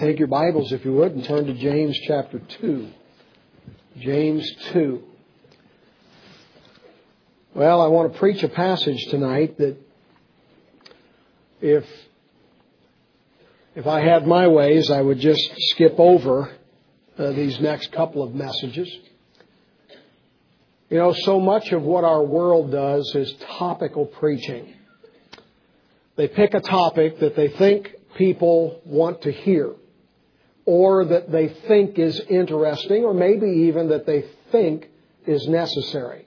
Take your Bibles, if you would, and turn to James chapter 2. James 2. Well, I want to preach a passage tonight that if I had my ways, I would just skip over these next couple of messages. You know, so much of what our world does is topical preaching. They pick a topic that they think people want to hear, or that they think is interesting, or maybe even that they think is necessary.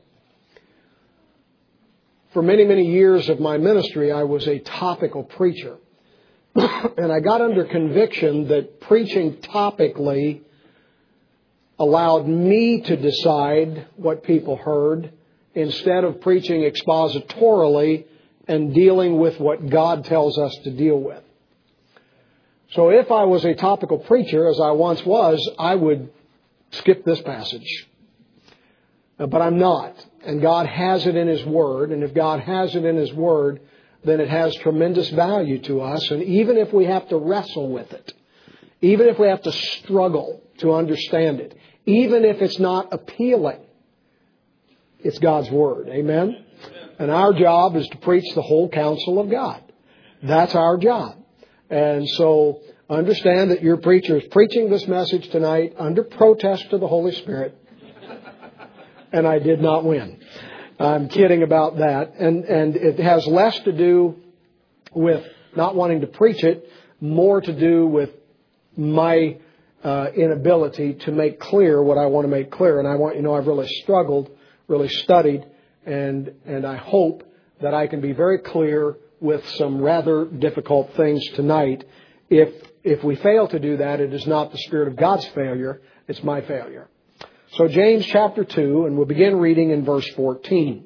For many, many years of my ministry, I was a topical preacher. And I got under conviction that preaching topically allowed me to decide what people heard instead of preaching expositorily and dealing with what God tells us to deal with. So if I was a topical preacher, as I once was, I would skip this passage. But I'm not. And God has it in His Word. And if God has it in His Word, then it has tremendous value to us. And even if we have to wrestle with it, even if we have to struggle to understand it, even if it's not appealing, it's God's Word. Amen? And our job is to preach the whole counsel of God. That's our job. And so understand that your preacher is preaching this message tonight under protest to the Holy Spirit. And I did not win. I'm kidding about that. And it has less to do with not wanting to preach it, more to do with my inability to make clear what I want to make clear. And I want you to know I've really struggled, really studied, and I hope that I can be very clear with some rather difficult things tonight. If we fail to do that, it is not the Spirit of God's failure, it's my failure. So James chapter 2, and we'll begin reading in verse 14.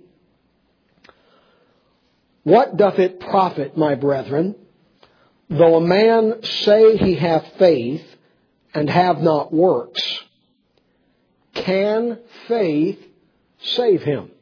What doth it profit, my brethren, though a man say he hath faith and have not works? Can faith save him?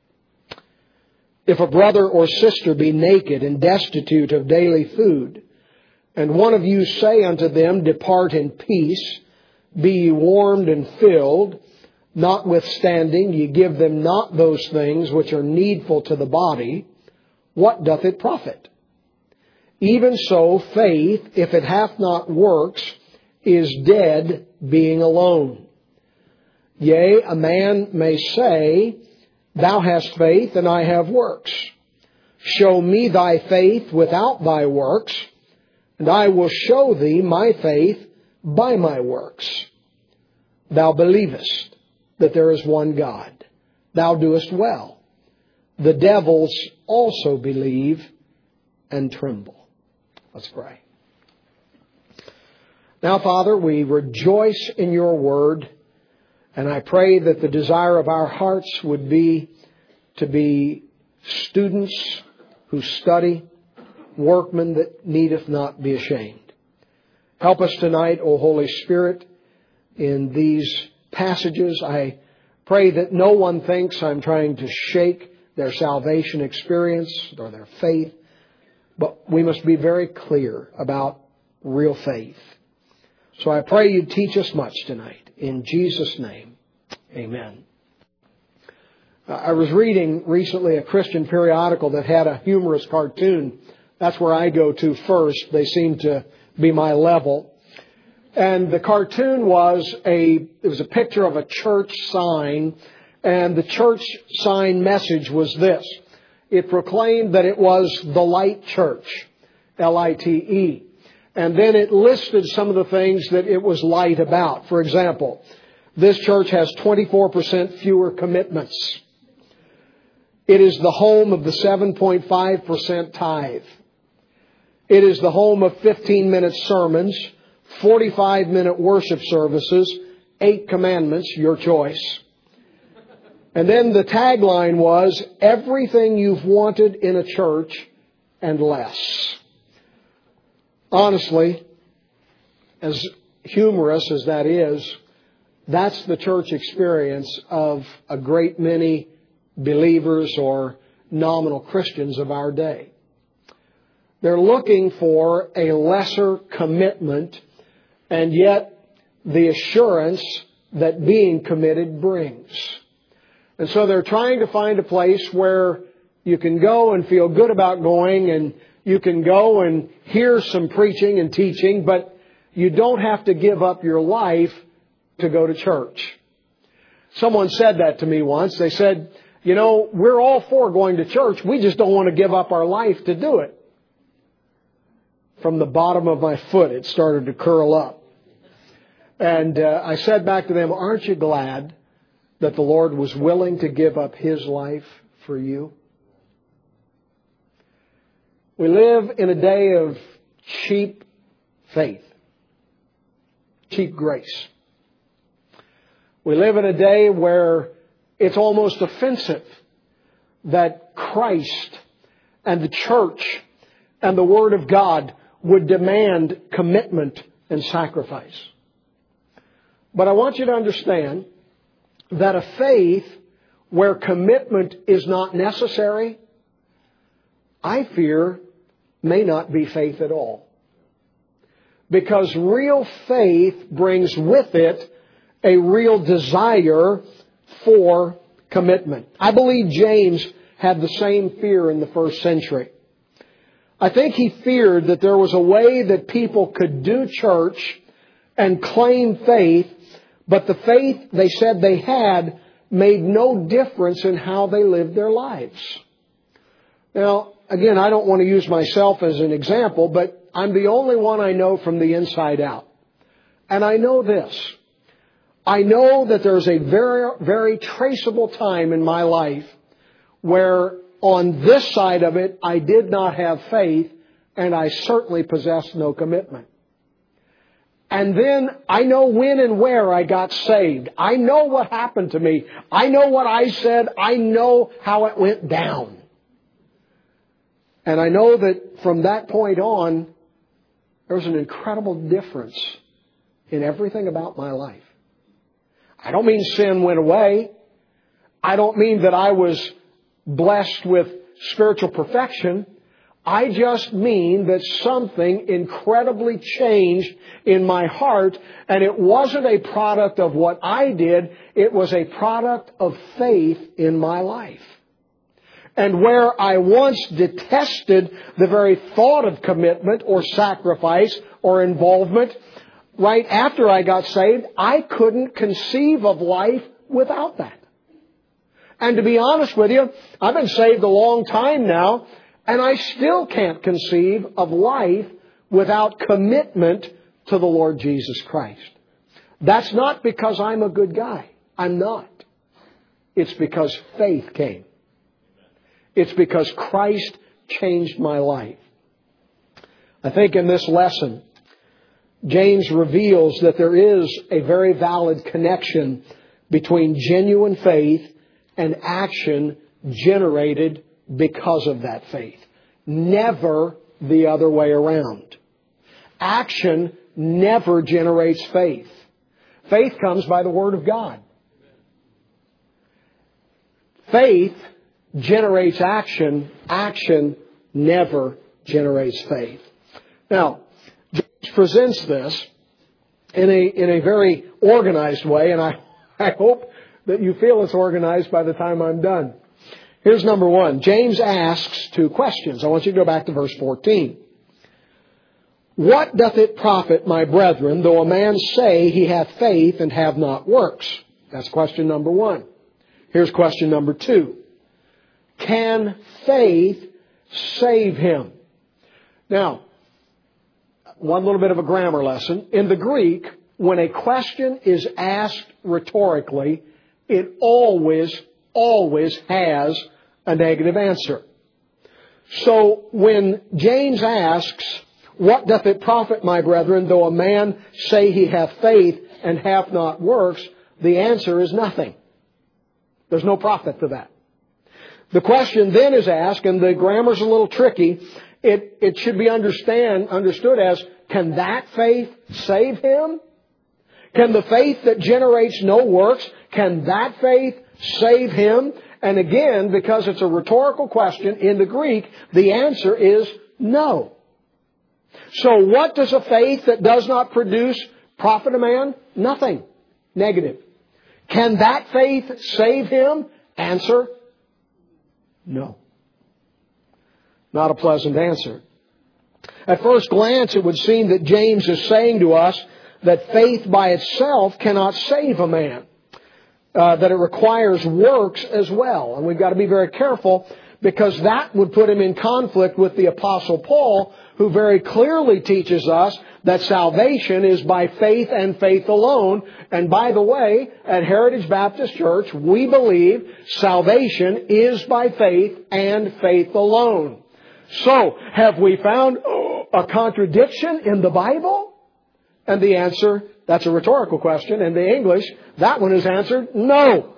If a brother or sister be naked and destitute of daily food, and one of you say unto them, Depart in peace, be ye warmed and filled, notwithstanding ye give them not those things which are needful to the body, what doth it profit? Even so, faith, if it hath not works, is dead being alone. Yea, a man may say, Thou hast faith, and I have works. Show me thy faith without thy works, and I will show thee my faith by my works. Thou believest that there is one God. Thou doest well. The devils also believe and tremble. Let's pray. Now, Father, we rejoice in your word. And I pray that the desire of our hearts would be to be students who study, workmen that needeth not be ashamed. Help us tonight, O Holy Spirit, in these passages. I pray that no one thinks I'm trying to shake their salvation experience or their faith, but we must be very clear about real faith. So I pray you teach us much tonight. In Jesus' name, amen. I was reading recently a Christian periodical that had a humorous cartoon. That's where I go to first. They seem to be my level. And the cartoon was it was a picture of a church sign. And the church sign message was this. It proclaimed that it was the Light Church, L-I-T-E. And then it listed some of the things that it was light about. For example, this church has 24% fewer commitments. It is the home of the 7.5% tithe. It is the home of 15-minute sermons, 45-minute worship services, 8 commandments, your choice. And then the tagline was, everything you've wanted in a church and less. Honestly, as humorous as that is, that's the church experience of a great many believers or nominal Christians of our day. They're looking for a lesser commitment and yet the assurance that being committed brings. And so they're trying to find a place where you can go and feel good about going, and you can go and hear some preaching and teaching, but you don't have to give up your life to go to church. Someone said that to me once. They said, you know, we're all for going to church. We just don't want to give up our life to do it. From the bottom of my foot, it started to curl up. And I said back to them, aren't you glad that the Lord was willing to give up His life for you? We live in a day of cheap faith, cheap grace. We live in a day where it's almost offensive that Christ and the church and the Word of God would demand commitment and sacrifice. But I want you to understand that a faith where commitment is not necessary, I fear, may not be faith at all. Because real faith brings with it a real desire for commitment. I believe James had the same fear in the first century. I think he feared that there was a way that people could do church and claim faith, but the faith they said they had made no difference in how they lived their lives. Now, again, I don't want to use myself as an example, but I'm the only one I know from the inside out. And I know this. I know that there's a very, very traceable time in my life where on this side of it, I did not have faith, and I certainly possessed no commitment. And then I know when and where I got saved. I know what happened to me. I know what I said. I know how it went down. And I know that from that point on, there was an incredible difference in everything about my life. I don't mean sin went away. I don't mean that I was blessed with spiritual perfection. I just mean that something incredibly changed in my heart, and it wasn't a product of what I did. It was a product of faith in my life. And where I once detested the very thought of commitment or sacrifice or involvement, right after I got saved, I couldn't conceive of life without that. And to be honest with you, I've been saved a long time now, and I still can't conceive of life without commitment to the Lord Jesus Christ. That's not because I'm a good guy. I'm not. It's because faith came. It's because Christ changed my life. I think in this lesson, James reveals that there is a very valid connection between genuine faith and action generated because of that faith. Never the other way around. Action never generates faith. Faith comes by the Word of God. Faith generates action. Action never generates faith. Now, James presents this in a very organized way, and I hope that you feel it's organized by the time I'm done. Here's number one. James asks two questions. I want you to go back to verse 14. What doth it profit, my brethren, though a man say he hath faith and have not works? That's question number one. Here's question number two. Can faith save him? Now, one little bit of a grammar lesson. In the Greek, when a question is asked rhetorically, it always has a negative answer. So when James asks, what doth it profit, my brethren, though a man say he hath faith and hath not works? The answer is nothing. There's no profit to that. The question then is asked, and the grammar's a little tricky. It should be understood as, can that faith save him? Can the faith that generates no works, can that faith save him? And again, because it's a rhetorical question, in the Greek, the answer is no. So what does a faith that does not produce profit a man? Nothing. Negative. Can that faith save him? Answer, no. Not a pleasant answer. At first glance, it would seem that James is saying to us that faith by itself cannot save a man. That it requires works as well. And we've got to be very careful, because that would put him in conflict with the Apostle Paul, who very clearly teaches us that salvation is by faith and faith alone. And by the way, at Heritage Baptist Church, we believe salvation is by faith and faith alone. So, have we found a contradiction in the Bible? And the answer, that's a rhetorical question. In the English, that one is answered no.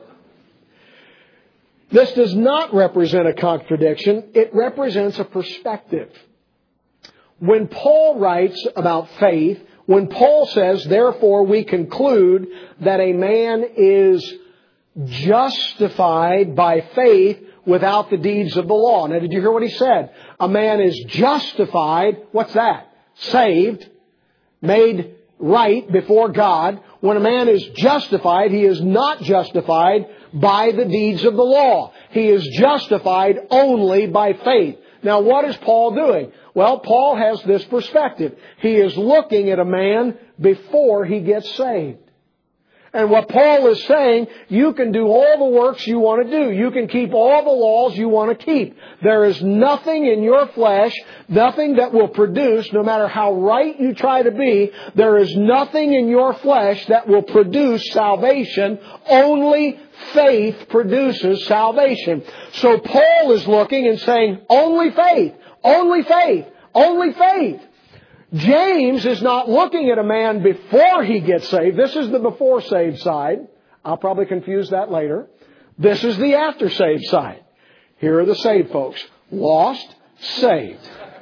This does not represent a contradiction. It represents a perspective. When Paul writes about faith, when Paul says, therefore we conclude that a man is justified by faith without the deeds of the law. Now, did you hear what he said? A man is justified. What's that? Saved. Made right before God. When a man is justified, he is not justified by the deeds of the law. He is justified only by faith. Now, what is Paul doing? Well, Paul has this perspective. He is looking at a man before he gets saved. And what Paul is saying, you can do all the works you want to do. You can keep all the laws you want to keep. There is nothing in your flesh, nothing that will produce, no matter how right you try to be, there is nothing in your flesh that will produce salvation. Only faith produces salvation. So Paul is looking and saying, only faith, only faith, only faith. James is not looking at a man before he gets saved. This is the before saved side. I'll probably confuse that later. This is the after saved side. Here are the saved folks. Lost, saved.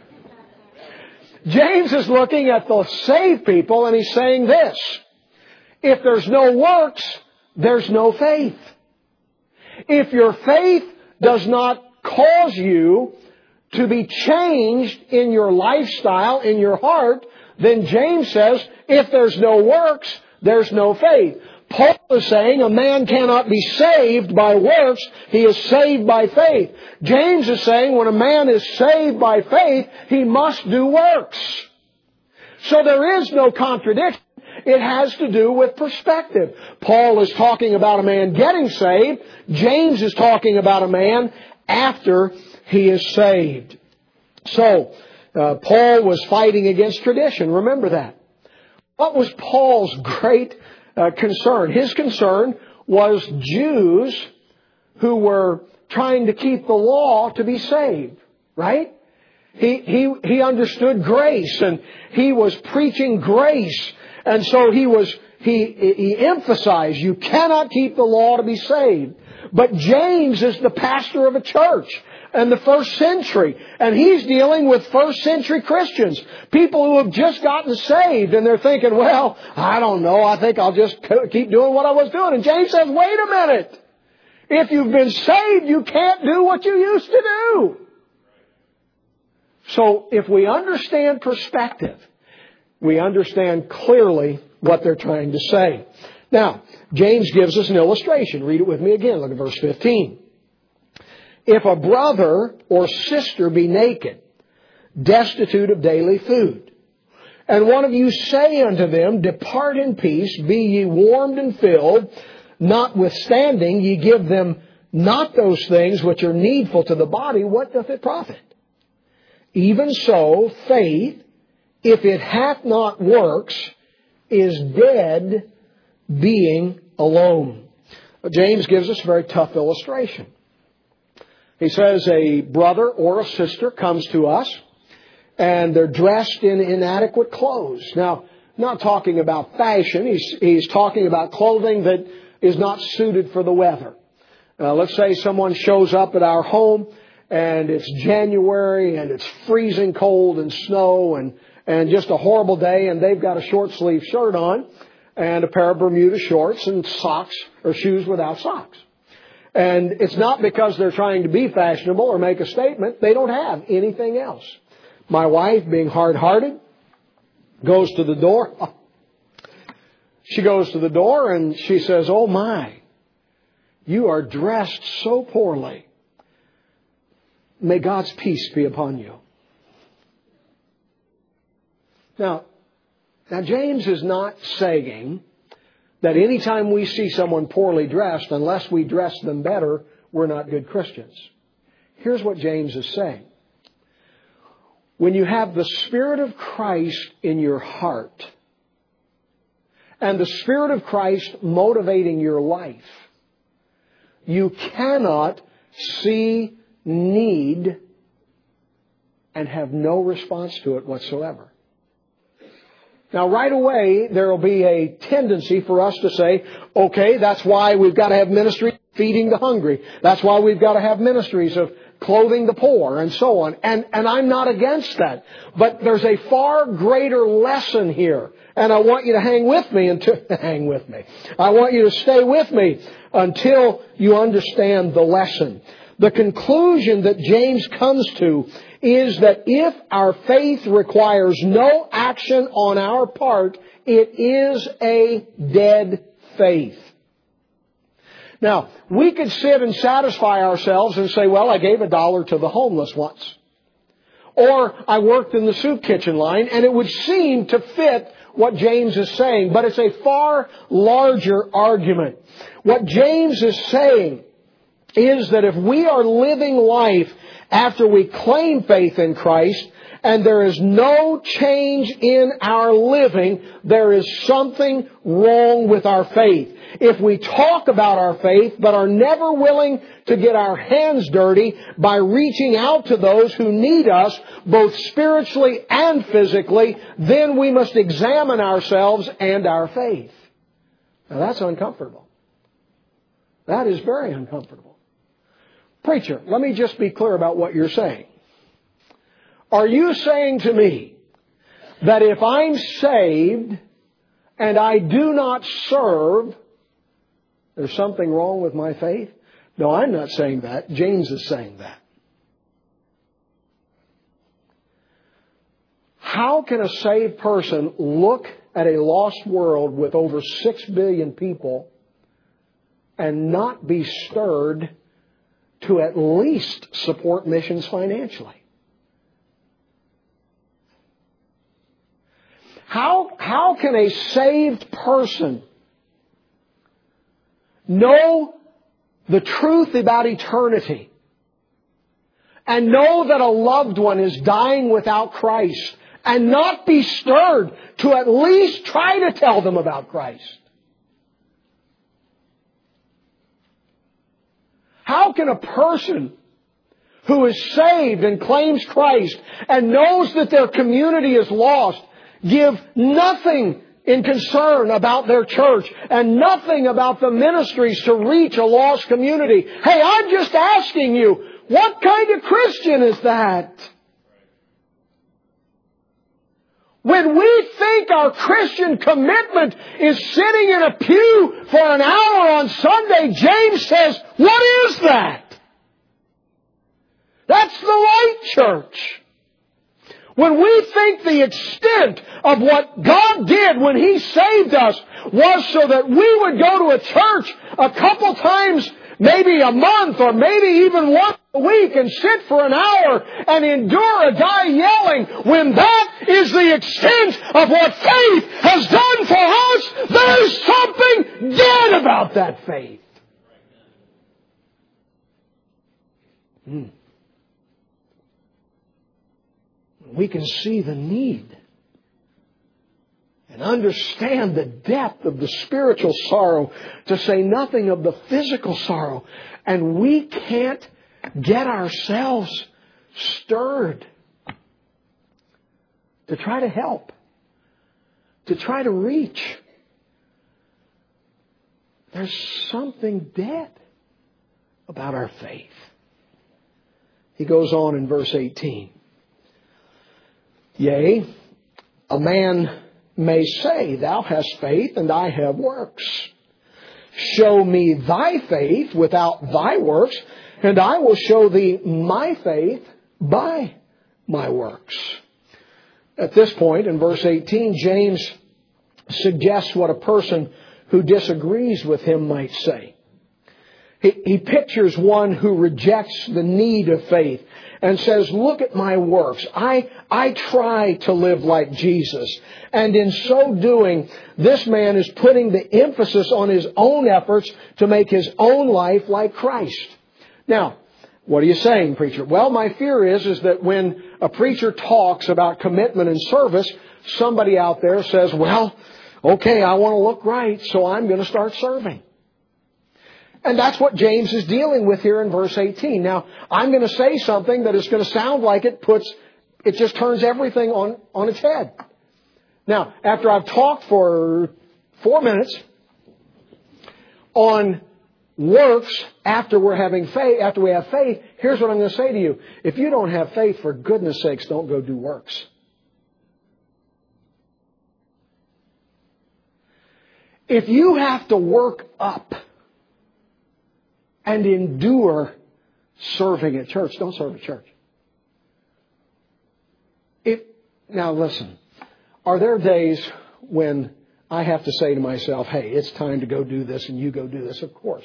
James is looking at the saved people and he's saying this. If there's no works, there's no faith. If your faith does not cause you to be changed in your lifestyle, in your heart, then James says, if there's no works, there's no faith. Paul is saying a man cannot be saved by works. He is saved by faith. James is saying when a man is saved by faith, he must do works. So there is no contradiction. It has to do with perspective. Paul is talking about a man getting saved. James is talking about a man after he is saved. So, Paul was fighting against tradition. Remember that. What was Paul's great concern? His concern was Jews who were trying to keep the law to be saved. Right? He understood grace and he was preaching grace. And so he emphasized you cannot keep the law to be saved. But James is the pastor of a church in the first century. And he's dealing with first century Christians. People who have just gotten saved. And they're thinking, well, I don't know. I think I'll just keep doing what I was doing. And James says, wait a minute. If you've been saved, you can't do what you used to do. So if we understand perspective, we understand clearly what they're trying to say. Now, James gives us an illustration. Read it with me again. Look at verse 15. If a brother or sister be naked, destitute of daily food, and one of you say unto them, depart in peace, be ye warmed and filled, notwithstanding ye give them not those things which are needful to the body, what doth it profit? Even so, faith, if it hath not works, is dead, being alone. James gives us a very tough illustration. He says a brother or a sister comes to us and they're dressed in inadequate clothes. Now, not talking about fashion. He's talking about clothing that is not suited for the weather. Let's say someone shows up at our home and it's January and it's freezing cold and snow and just a horrible day, and they've got a short sleeve shirt on and a pair of Bermuda shorts and socks or shoes without socks. And it's not because they're trying to be fashionable or make a statement. They don't have anything else. My wife, being hard-hearted, goes to the door. She goes to the door and she says, "Oh my, you are dressed so poorly. May God's peace be upon you." Now James is not saying that anytime we see someone poorly dressed, unless we dress them better, we're not good Christians. Here's what James is saying. When you have the Spirit of Christ in your heart and the Spirit of Christ motivating your life, you cannot see need and have no response to it whatsoever. Now, right away, there will be a tendency for us to say, okay, that's why we've got to have ministry feeding the hungry. That's why we've got to have ministries of clothing the poor and so on. And I'm not against that. But there's a far greater lesson here. And I want you to hang with me. I want you to stay with me until you understand the lesson. The conclusion that James comes to is that if our faith requires no action on our part, it is a dead faith. Now, we could sit and satisfy ourselves and say, well, I gave $1 to the homeless once. Or I worked in the soup kitchen line, and it would seem to fit what James is saying. But it's a far larger argument. What James is saying is that if we are living life after we claim faith in Christ and there is no change in our living, there is something wrong with our faith. If we talk about our faith but are never willing to get our hands dirty by reaching out to those who need us, both spiritually and physically, then we must examine ourselves and our faith. Now that's uncomfortable. That is very uncomfortable. Preacher, let me just be clear about what you're saying. Are you saying to me that if I'm saved and I do not serve, there's something wrong with my faith? No, I'm not saying that. James is saying that. How can a saved person look at a lost world with over 6 billion people and not be stirred to at least support missions financially? How can a saved person know the truth about eternity and know that a loved one is dying without Christ and not be stirred to at least try to tell them about Christ? How can a person who is saved and claims Christ and knows that their community is lost give nothing in concern about their church and nothing about the ministries to reach a lost community? Hey, I'm just asking you, what kind of Christian is that? When we think our Christian commitment is sitting in a pew for an hour on Sunday, James says, what is that? That's the light church. When we think the extent of what God did when He saved us was so that we would go to a church a couple times, maybe a month, or maybe even once a week and sit for an hour and endure a guy yelling, when that is the extent of what faith has done for us, there's something dead about that faith. We can see the need and understand the depth of the spiritual sorrow, to say nothing of the physical sorrow. And we can't get ourselves stirred to try to help, to try to reach. There's something dead about our faith. He goes on in verse 18. Yea, a man may say, thou hast faith and I have works. Show me thy faith without thy works, and I will show thee my faith by my works. At this point, in verse 18, James suggests what a person who disagrees with him might say. He pictures one who rejects the need of faith and says, look at my works. I try to live like Jesus. And in so doing, this man is putting the emphasis on his own efforts to make his own life like Christ. Now, what are you saying, preacher? Well, my fear is that when a preacher talks about commitment and service, somebody out there says, well, okay, I want to look right, so I'm going to start serving. And that's what James is dealing with here in verse 18. Now, I'm going to say something that is going to sound like it just turns everything on its head. Now, after I've talked for 4 minutes on works after we have faith, here's what I'm going to say to you. If you don't have faith, for goodness sakes, don't go do works. If you have to work up and endure serving at church, don't serve at church. Now listen, are there days when I have to say to myself, hey, it's time to go do this and you go do this? Of course.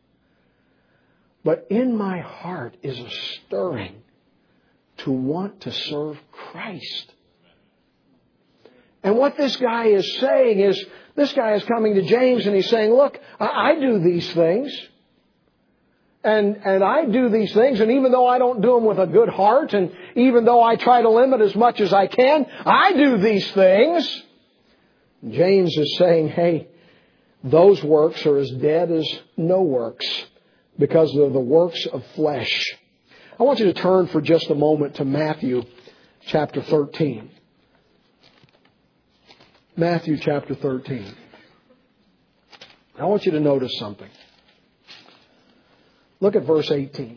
But in my heart is a stirring to want to serve Christ. And what this guy is saying is, this guy is coming to James and he's saying, look, I do these things. And I do these things, and even though I don't do them with a good heart, and even though I try to limit as much as I can, I do these things. James is saying, hey, those works are as dead as no works, because they're the works of flesh. I want you to turn for just a moment to Matthew chapter 13. Matthew chapter 13. I want you to notice something. Look at verse 18.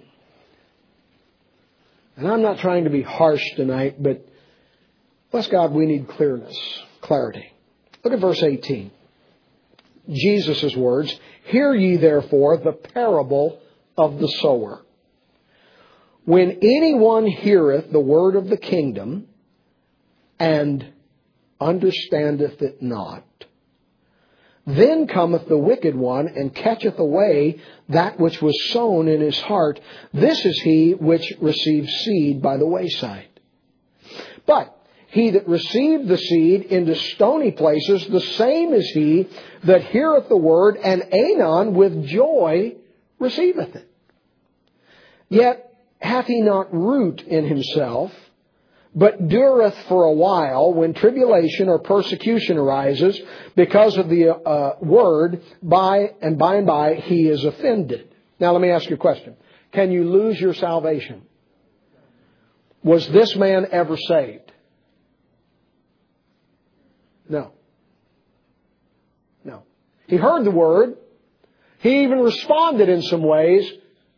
And I'm not trying to be harsh tonight, but bless God, we need clarity. Look at verse 18. Jesus' words, hear ye therefore the parable of the sower. When anyone heareth the word of the kingdom and understandeth it not, then cometh the wicked one and catcheth away that which was sown in his heart. This is he which received seed by the wayside. But he that received the seed into stony places, the same is he that heareth the word, and anon with joy receiveth it. Yet hath he not root in himself, but dureth for a while. When tribulation or persecution arises because of the word, by and by he is offended. Now let me ask you a question. Can you lose your salvation? Was this man ever saved? No. No. He heard the word. He even responded in some ways,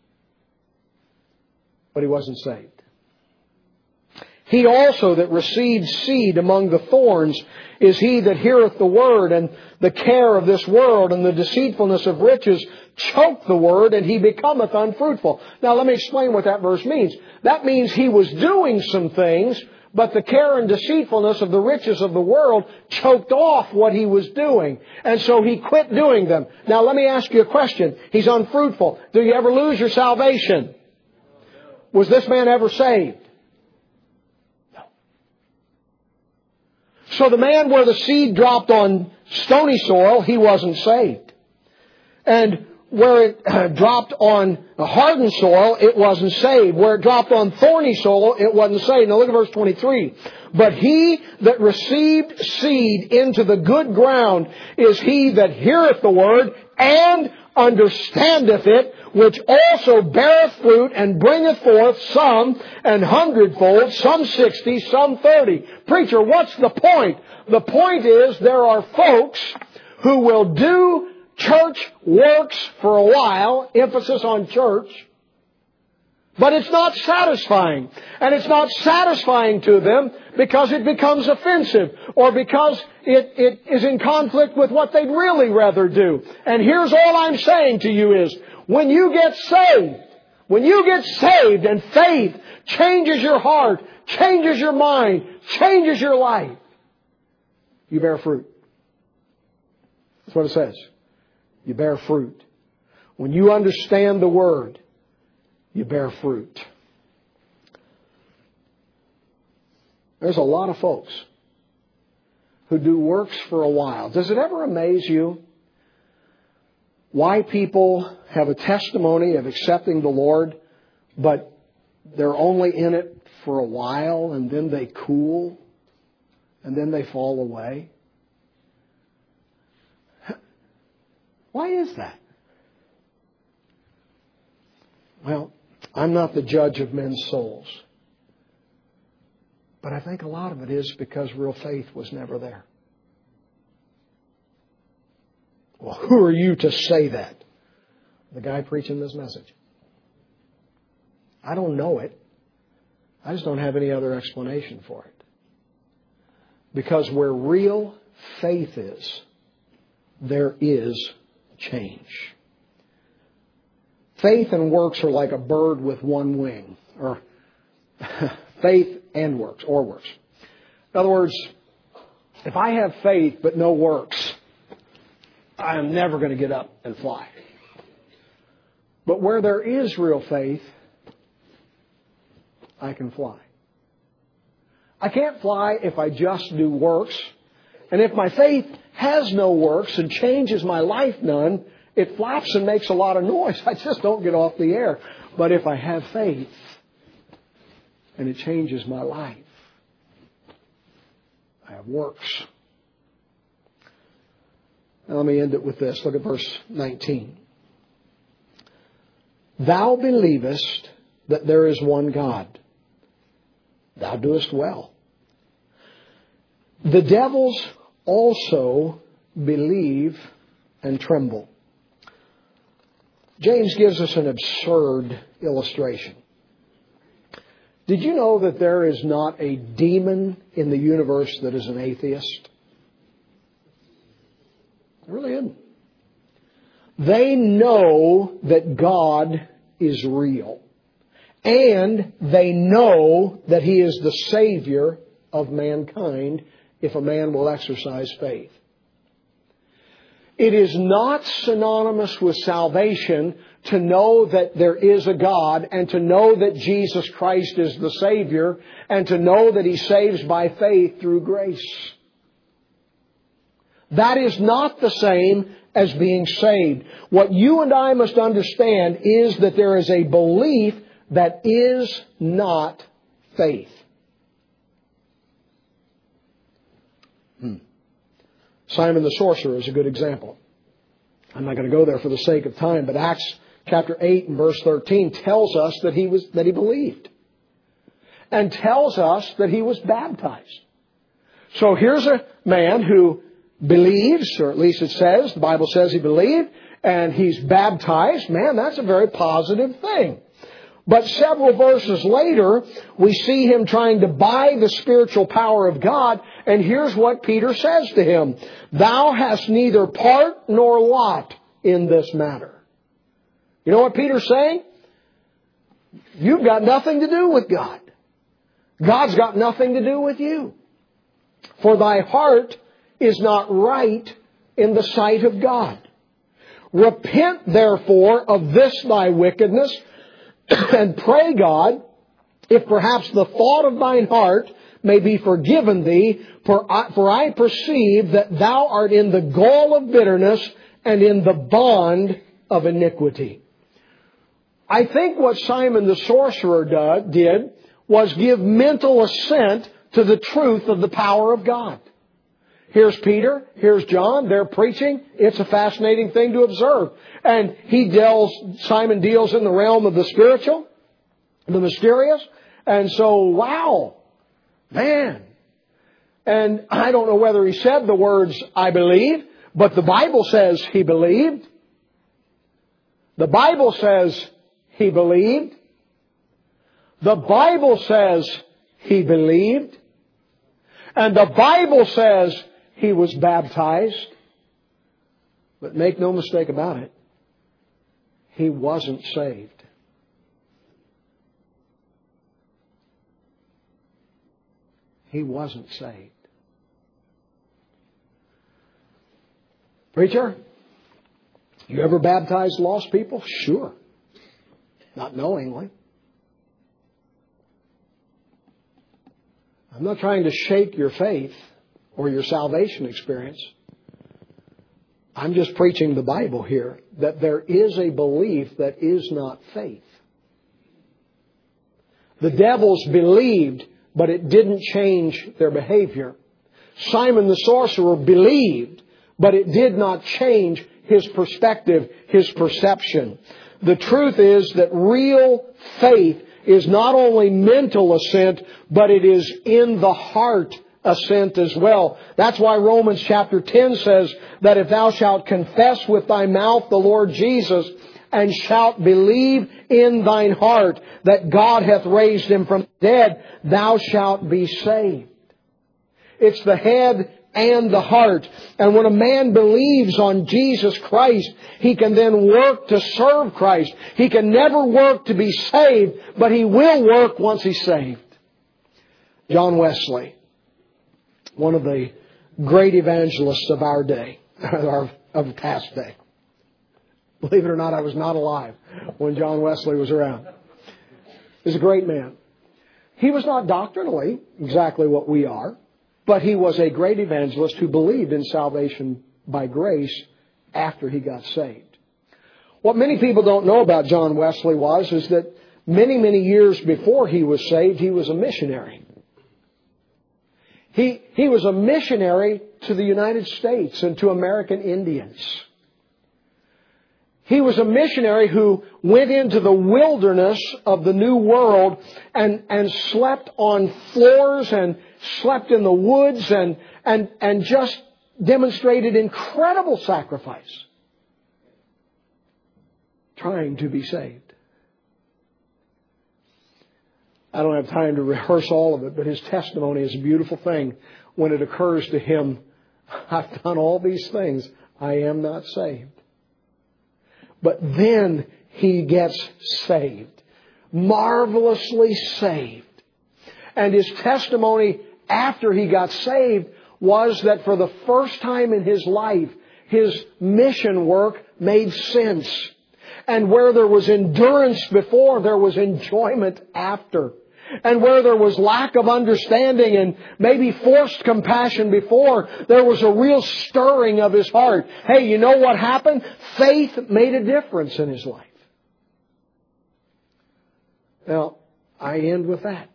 but he wasn't saved. He also that received seed among the thorns is he that heareth the word, and the care of this world and the deceitfulness of riches choke the word, and he becometh unfruitful. Now let me explain what that verse means. That means he was doing some things, but the care and deceitfulness of the riches of the world choked off what he was doing. And so he quit doing them. Now let me ask you a question. He's unfruitful. Do you ever lose your salvation? Was this man ever saved? So the man where the seed dropped on stony soil, he wasn't saved. And where it dropped on hardened soil, it wasn't saved. Where it dropped on thorny soil, it wasn't saved. Now look at verse 23. But he that received seed into the good ground is he that heareth the word and understandeth it, which also beareth fruit and bringeth forth some an hundredfold, some 60, some 30. Preacher, what's the point? The point is there are folks who will do church works for a while, emphasis on church, but it's not satisfying. And it's not satisfying to them because it becomes offensive or because it is in conflict with what they'd really rather do. And here's all I'm saying to you is, when you get saved and faith changes your heart, changes your mind, changes your life, you bear fruit. That's what it says. You bear fruit. When you understand the Word, you bear fruit. There's a lot of folks who do works for a while. Does it ever amaze you why people have a testimony of accepting the Lord, but they're only in it for a while and then they cool and then they fall away? Why is that? Well, I'm not the judge of men's souls. But I think a lot of it is because real faith was never there. Well, who are you to say that? The guy preaching this message. I don't know it. I just don't have any other explanation for it. Because where real faith is, there is change. Faith and works are like a bird with one wing. Or faith and works, or works. In other words, if I have faith but no works, I am never going to get up and fly. But where there is real faith, I can fly. I can't fly if I just do works. And if my faith has no works and changes my life none, it flaps and makes a lot of noise. I just don't get off the air. But if I have faith and it changes my life, I have works. Now let me end it with this. Look at verse 19. Thou believest that there is one God. Thou doest well. The devils also believe and tremble. James gives us an absurd illustration. Did you know that there is not a demon in the universe that is an atheist? There really isn't. They know that God is real. And they know that He is the Savior of mankind if a man will exercise faith. It is not synonymous with salvation to know that there is a God and to know that Jesus Christ is the Savior and to know that He saves by faith through grace. That is not the same as being saved. What you and I must understand is that there is a belief that is not faith. Simon the sorcerer is a good example. I'm not going to go there for the sake of time, but Acts chapter 8 and verse 13 tells us that he believed. And tells us that he was baptized. So here's a man who believes, or at least it says, the Bible says he believed, and he's baptized. Man, that's a very positive thing. But several verses later, we see him trying to buy the spiritual power of God. And here's what Peter says to him. Thou hast neither part nor lot in this matter. You know what Peter's saying? You've got nothing to do with God. God's got nothing to do with you. For thy heart is not right in the sight of God. Repent therefore of this thy wickedness, and pray God, if perhaps the thought of thine heart may be forgiven thee, for I perceive that thou art in the gall of bitterness and in the bond of iniquity. I think what Simon the sorcerer did was give mental assent to the truth of the power of God. Here's Peter, here's John, they're preaching. It's a fascinating thing to observe. And Simon deals in the realm of the spiritual, the mysterious. And so, wow, man. And I don't know whether he said the words, I believe, but the Bible says he believed. The Bible says he believed. The Bible says he believed. And the Bible says he was baptized. But make no mistake about it, he wasn't saved. He wasn't saved. Preacher, you ever baptized lost people? Sure. Not knowingly. I'm not trying to shake your faith or your salvation experience. I'm just preaching the Bible here, that there is a belief that is not faith. The devils believed, but it didn't change their behavior. Simon the sorcerer believed, but it did not change his perspective, his perception. The truth is that real faith is not only mental assent, but it is in the heart assent as well. That's why Romans chapter 10 says that if thou shalt confess with thy mouth the Lord Jesus and shalt believe in thine heart that God hath raised Him from the dead, thou shalt be saved. It's the head and the heart. And when a man believes on Jesus Christ, he can then work to serve Christ. He can never work to be saved, but he will work once he's saved. John Wesley, one of the great evangelists of our day, of past day. Believe it or not, I was not alive when John Wesley was around. He's a great man. He was not doctrinally exactly what we are, but he was a great evangelist who believed in salvation by grace after he got saved. What many people don't know about John Wesley is that many, many years before he was saved, he was a missionary. He was a missionary to the United States and to American Indians. He was a missionary who went into the wilderness of the New World and slept on floors and slept in the woods and just demonstrated incredible sacrifice trying to be saved. I don't have time to rehearse all of it, but his testimony is a beautiful thing when it occurs to him, I've done all these things, I am not saved. But then he gets saved. Marvelously saved. And his testimony after he got saved was that for the first time in his life, his mission work made sense. And where there was endurance before, there was enjoyment after. And where there was lack of understanding and maybe forced compassion before, there was a real stirring of his heart. Hey, you know what happened? Faith made a difference in his life. Now, I end with that.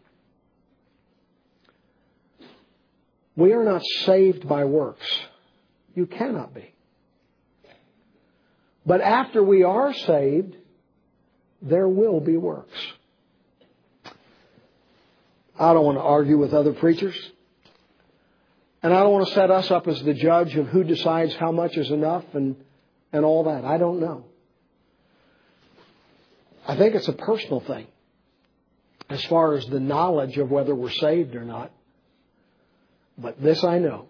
We are not saved by works. You cannot be. But after we are saved, there will be works. I don't want to argue with other preachers. And I don't want to set us up as the judge of who decides how much is enough and all that. I don't know. I think it's a personal thing as far as the knowledge of whether we're saved or not. But this I know.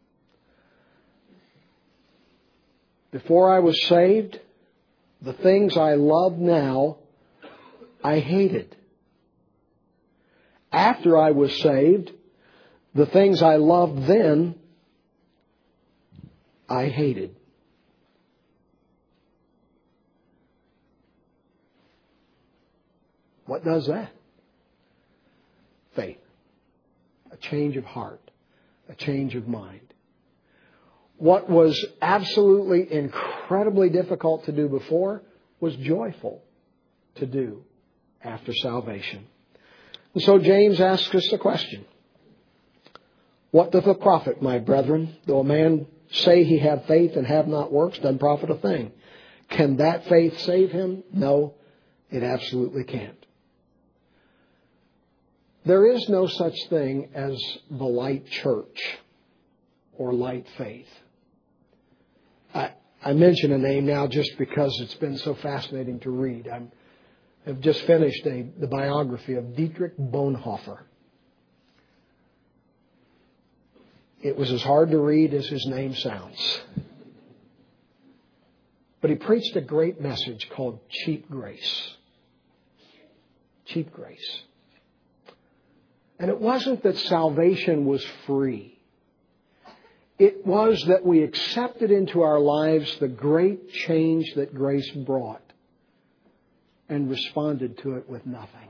Before I was saved, the things I love now, I hated. After I was saved, the things I loved then, I hated. What does that? Faith. A change of heart. A change of mind. What was absolutely incredibly difficult to do before was joyful to do after salvation. And so James asks us a question. What doth it profit, my brethren, though a man say he have faith and have not works, doesn't profit a thing? Can that faith save him? No, it absolutely can't. There is no such thing as the light church or light faith. I mention a name now just because it's been so fascinating to read. I've just finished the biography of Dietrich Bonhoeffer. It was as hard to read as his name sounds. But he preached a great message called Cheap Grace. Cheap grace. And it wasn't that salvation was free. It was that we accepted into our lives the great change that grace brought and responded to it with nothing.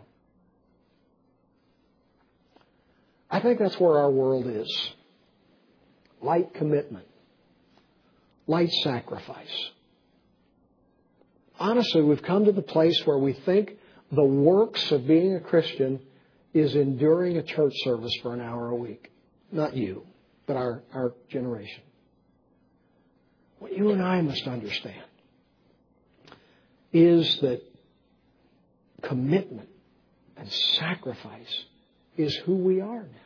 I think that's where our world is. Light commitment. Light sacrifice. Honestly, we've come to the place where we think the works of being a Christian is enduring a church service for an hour a week. Not you, but our generation. What you and I must understand is that commitment and sacrifice is who we are now.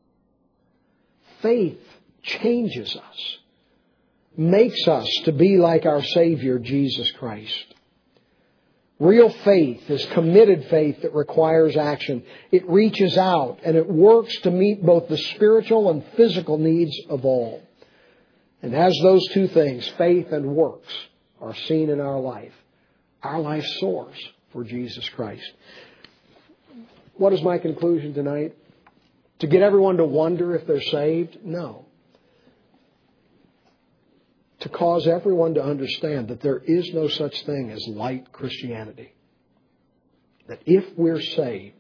Faith changes us, makes us to be like our Savior, Jesus Christ. Real faith is committed faith that requires action. It reaches out and it works to meet both the spiritual and physical needs of all. And as those two things, faith and works, are seen in our life soars for Jesus Christ. What is my conclusion tonight? To get everyone to wonder if they're saved? No. To cause everyone to understand that there is no such thing as light Christianity. That if we're saved,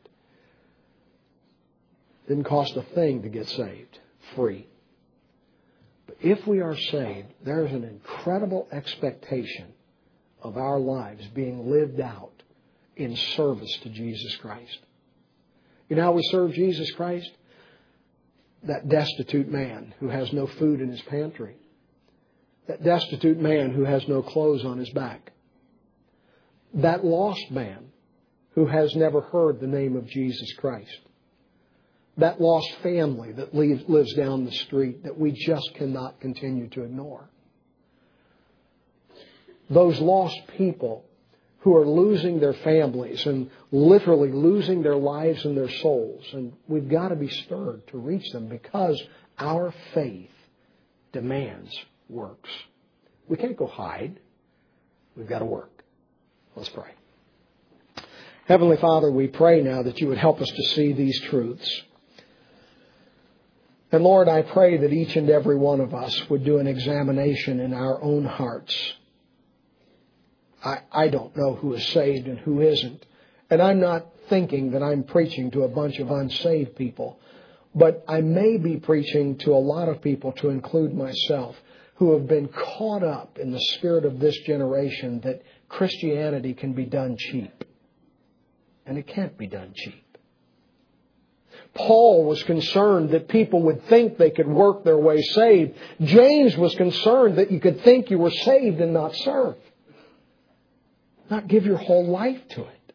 it didn't cost a thing to get saved. Free. But if we are saved, there is an incredible expectation of our lives being lived out in service to Jesus Christ. You know how we serve Jesus Christ? That destitute man who has no food in his pantry. That destitute man who has no clothes on his back. That lost man who has never heard the name of Jesus Christ. That lost family that lives down the street that we just cannot continue to ignore. Those lost people who are losing their families and literally losing their lives and their souls. And we've got to be stirred to reach them because our faith demands works. We can't go hide. We've got to work. Let's pray. Heavenly Father, we pray now that you would help us to see these truths. And Lord, I pray that each and every one of us would do an examination in our own hearts. I don't know who is saved and who isn't. And I'm not thinking that I'm preaching to a bunch of unsaved people. But I may be preaching to a lot of people, to include myself, who have been caught up in the spirit of this generation that Christianity can be done cheap. And it can't be done cheap. Paul was concerned that people would think they could work their way saved. James was concerned that you could think you were saved and not serve. Not give your whole life to it.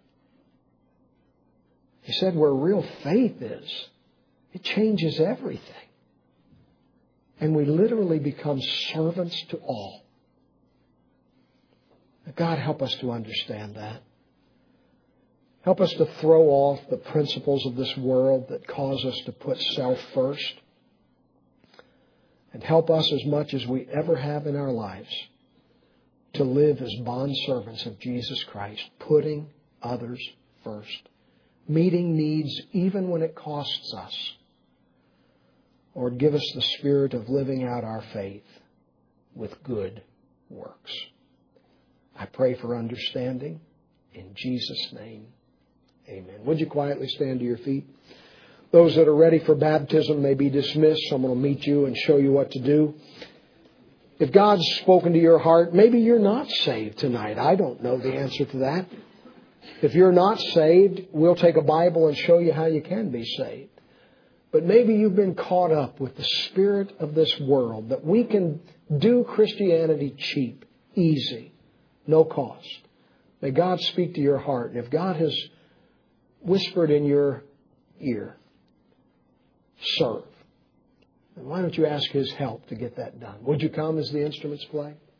He said where real faith is, it changes everything. And we literally become servants to all. God, help us to understand that. Help us to throw off the principles of this world that cause us to put self first. And help us as much as we ever have in our lives to live as bondservants of Jesus Christ, putting others first, meeting needs even when it costs us. Lord, give us the spirit of living out our faith with good works. I pray for understanding in Jesus' name. Amen. Would you quietly stand to your feet? Those that are ready for baptism may be dismissed. Someone will meet you and show you what to do. If God's spoken to your heart, maybe you're not saved tonight. I don't know the answer to that. If you're not saved, we'll take a Bible and show you how you can be saved. But maybe you've been caught up with the spirit of this world, that we can do Christianity cheap, easy, no cost. May God speak to your heart. And if God has whispered in your ear, serve. And why don't you ask His help to get that done? Would you come as the instruments play?